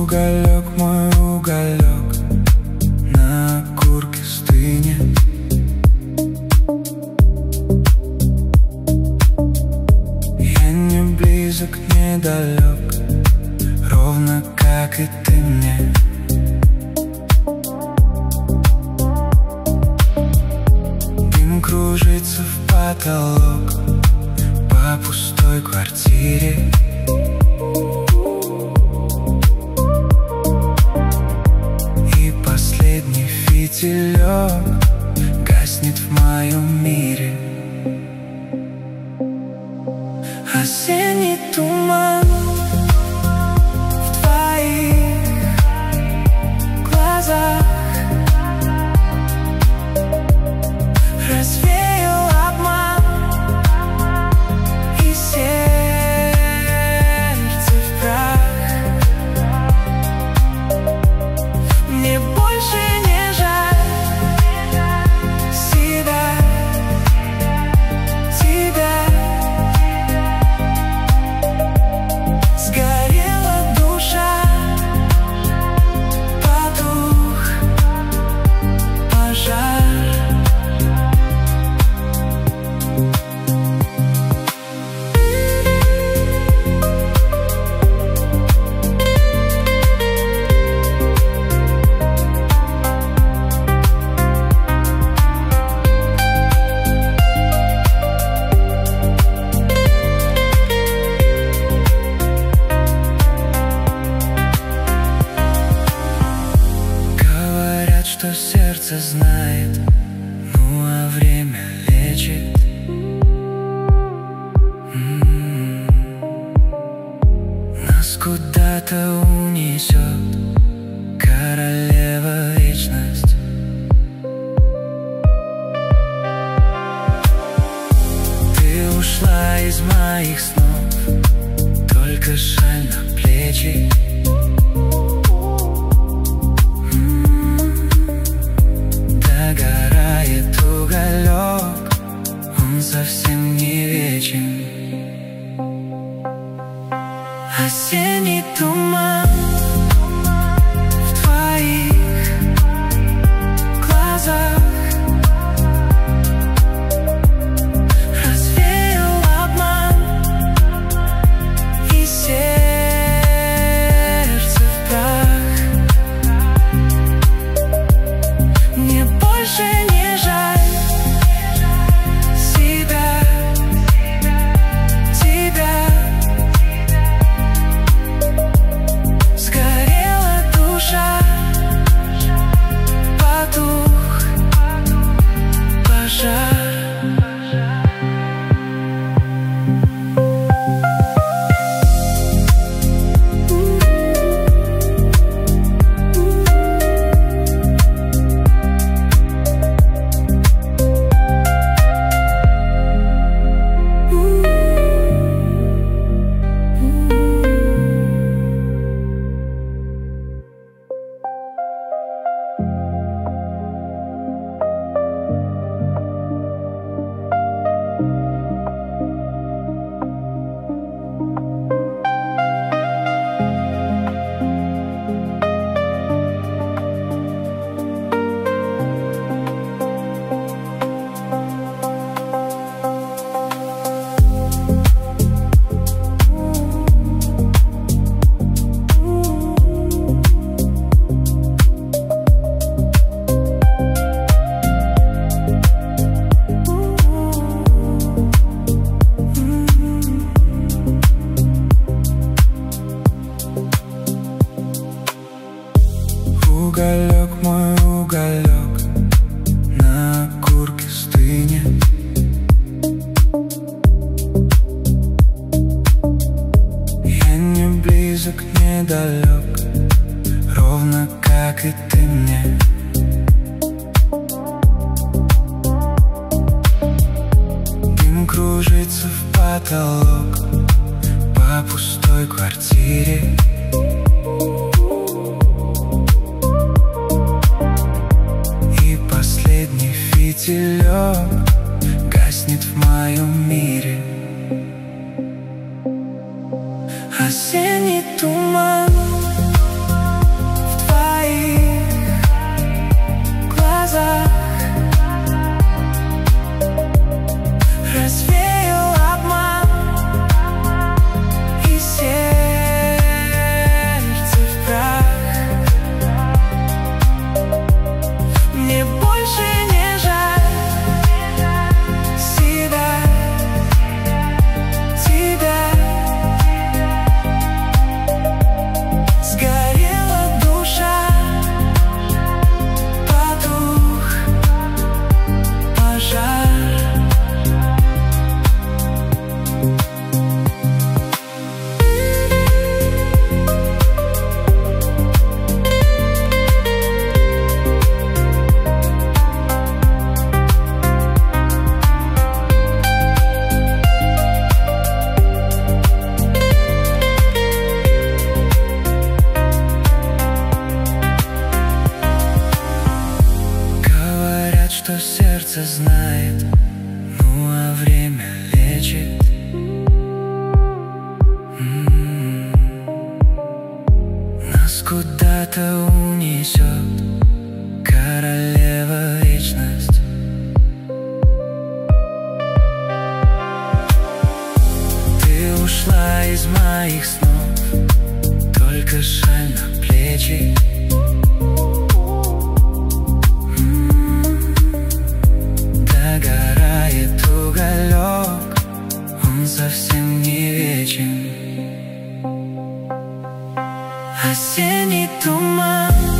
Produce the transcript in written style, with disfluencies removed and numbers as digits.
Уголек, мой уголек, на окурке стынет. Я не близок, не далек, ровно как и ты мне. Дым кружится в потолок по пустой квартире. И последний фитилек гаснет в моем мире. Осенний туман в твоих глазах развеял обман, и сердце в прах. Мне больше не жаль себя, тебя. Сгорела душа, потух пожар. Говорят, что сердце знает, ну а время лечит. Нас куда-то унесет королева вечность. Ты ушла из моих снов, только шаль на плечи. Догорает уголек, он совсем не вечен. Осенний туман в твоих глазах развеял обман, и сердце в прах. Мне больше не жаль себя, тебя. Сгорела душа, потух пожар. Уголек, мой уголек, на окурке стынет. Я не близок, не далек, ровно как и ты мне. Дым кружится в потолок по пустой квартире. Последний фитилек гаснет в моем мире. Осенний туман куда-то унесет королева вечность. Ты ушла из моих снов, только шаль на плечи. Догорает уголек, он совсем не вечен. Осенний туман